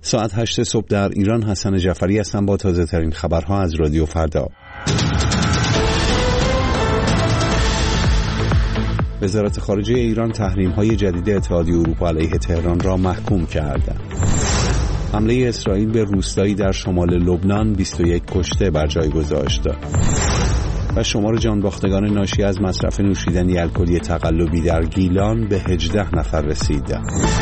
ساعت 8 صبح در ایران. حسن جعفری هستم با تازه ترین خبرها از رادیو فردا. وزارت خارجه ایران تحریم‌های جدید اتحادیه اروپا علیه تهران را محکوم کرد. حمله اسرائیل به روستایی در شمال لبنان 21 کشته بر جای گذاشت. و شمار جانباختگان ناشی از مصرف نوشیدنی الکلی تقلبی در گیلان به 18 نفر رسید.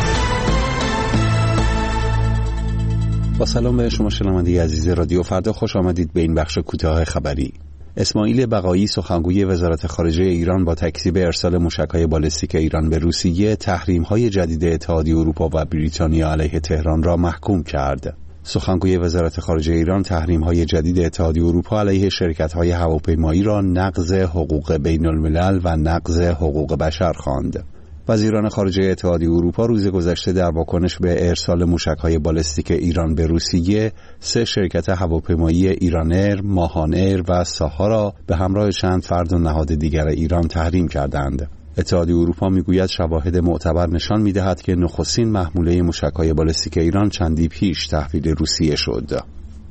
با سلام به شما شنونده عزیز رادیو فردا، خوش آمدید به این بخش کوتاه خبری. اسماعیل بقایی سخنگوی وزارت خارجه ایران با تکذیب ارسال موشک‌های بالستیک ایران به روسیه تحریم‌های جدید اتحادیه اروپا و بریتانیا علیه تهران را محکوم کرد. سخنگوی وزارت خارجه ایران تحریم‌های جدید اتحادیه اروپا علیه شرکت‌های هواپیمایی را نقض حقوق بین‌الملل و نقض حقوق بشر خواند. وزیران خارجه اتحادیه اروپا روز گذشته در واکنش به ارسال موشک‌های بالستیک ایران به روسیه 3 شرکت هواپیمایی ایرانر، ماهانر و ساها را به همراه چند فرد و نهاد دیگر ایران تحریم کردند. اتحادیه اروپا میگوید شواهد معتبر نشان می‌دهد که نخستین محموله موشک‌های بالستیک ایران چندی پیش تحویل روسیه شد.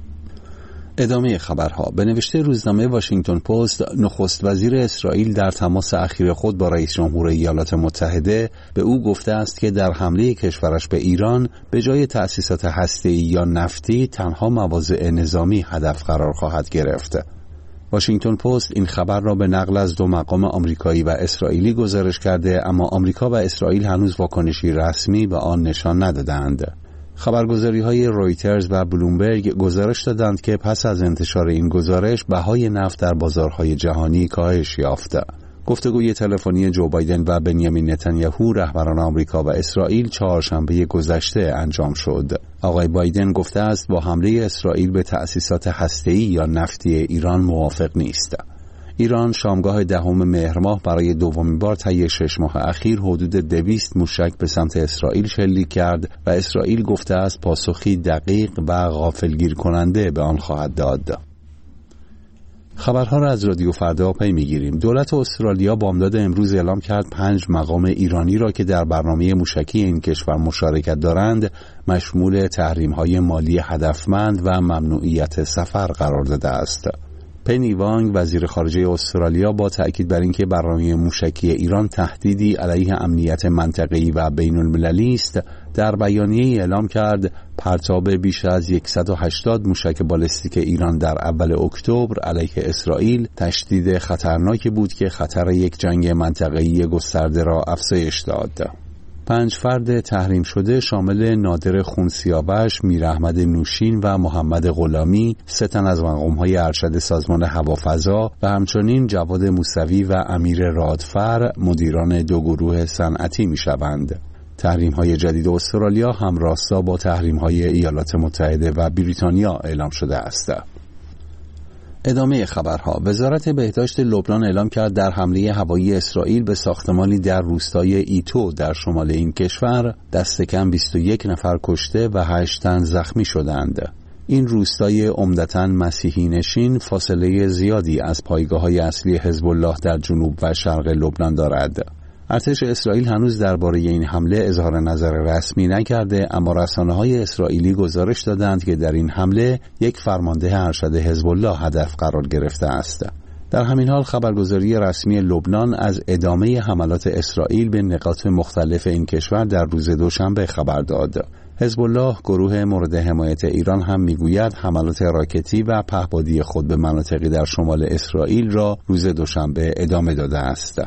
ادامه خبرها. به نوشته روزنامه واشنگتن پست، نخست وزیر اسرائیل در تماس اخیر خود با رئیس جمهور ایالات متحده به او گفته است که در حمله کشورش به ایران به جای تأسیسات هسته‌ای یا نفتی تنها مواضع نظامی هدف قرار خواهد گرفت. واشنگتن پست این خبر را به نقل از 2 مقام آمریکایی و اسرائیلی گزارش کرده، اما آمریکا و اسرائیل هنوز واکنشی رسمی به آن نشان ندادند. خبرگزاری‌های رویترز و بلومبرگ گزارش دادند که پس از انتشار این گزارش بهای نفت در بازارهای جهانی کاهش یافت. گفتگوی تلفنی جو بایدن و بنیامین نتانیاهو رهبران آمریکا و اسرائیل چهارشنبه گذشته انجام شد. آقای بایدن گفته است با حمله اسرائیل به تأسیسات هسته‌ای یا نفتی ایران موافق نیست. ایران شامگاه 10 مهر ماه برای دومین بار طی 6 ماه اخیر حدود 200 موشک به سمت اسرائیل شلیک کرد و اسرائیل گفته است پاسخی دقیق و غافلگیر کننده به آن خواهد داد. خبرها را از رادیو فردا پی میگیریم. دولت استرالیا بامداد امروز اعلام کرد 5 مقام ایرانی را که در برنامه موشکی این کشور مشارکت دارند مشمول تحریم‌های مالی هدفمند و ممنوعیت سفر قرار داده است. پنی وانگ وزیر خارجه استرالیا با تأکید بر اینکه برنامه موشکی ایران تهدیدی علیه امنیت منطقه‌ای و بین‌المللی است، در بیانیه‌ای اعلام کرد پرتاب بیش از 180 موشک بالستیک ایران در اول اکتبر علیه اسرائیل تشدید خطرناکی بود که خطر یک جنگ منطقه‌ای گسترده را افزایش داد. 5 فرد تحریم شده شامل نادر خونسیاوش، میر احمد نوشین و محمد غلامی، 3 تن از مقام‌های ارشد سازمان هوافضا و همچنین جواد موسوی و امیر رادفر مدیران 2 گروه صنعتی می‌شوند. تحریم‌های جدید استرالیا همراستا با تحریم‌های ایالات متحده و بریتانیا اعلام شده است. ادامه خبرها. وزارت بهداشت لبنان اعلام کرد در حمله هوایی اسرائیل به ساختمانی در روستای ایتو در شمال این کشور دست کم 21 نفر کشته و 8 تن زخمی شدند. این روستای عمدتاً مسیحی نشین فاصله زیادی از پایگاه‌های اصلی حزب الله در جنوب و شرق لبنان دارد. ارتش اسرائیل هنوز درباره این حمله اظهار نظر رسمی نکرده، اما رسانه‌های اسرائیلی گزارش دادند که در این حمله یک فرمانده ارشد حزب الله هدف قرار گرفته است. در همین حال خبرگزاری رسمی لبنان از ادامه حملات اسرائیل به نقاط مختلف این کشور در روز دوشنبه خبر داد. حزب الله، گروه مورد حمایت ایران، هم میگوید حملات راکتی و پهپادی خود به مناطقی در شمال اسرائیل را روز دوشنبه ادامه داده است.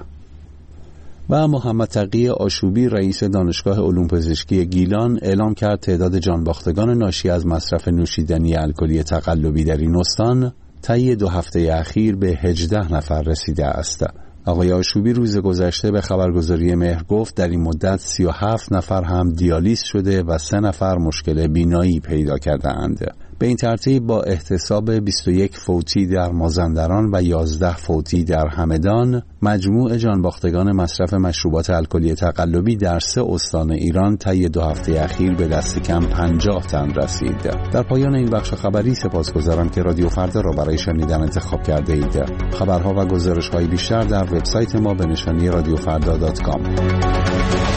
و محمد تقی آشوبی رئیس دانشگاه علوم پزشکی گیلان اعلام کرد تعداد جانباختگان ناشی از مصرف نوشیدنی الکلی تقلبی در این استان طی 2 هفته اخیر به 18 نفر رسیده است. آقای آشوبی روز گذشته به خبرگزاری مهر گفت در این مدت 37 نفر هم دیالیز شده و 3 نفر مشکل بینایی پیدا کرده‌اند. به این ترتیب با احتساب 21 فوتی در مازندران و 11 فوتی در همدان، مجموع جانباختگان مصرف مشروبات الکلی تقلبی در 3 استان ایران طی 2 هفته اخیر به دست کم 50 تن رسید. در پایان این بخش خبری سپاسگزارم که رادیو فردا را برای شنیدن انتخاب کرده اید. خبرها و گزارش‌های بیشتر در وبسایت ما به نشانی radiofrda.com.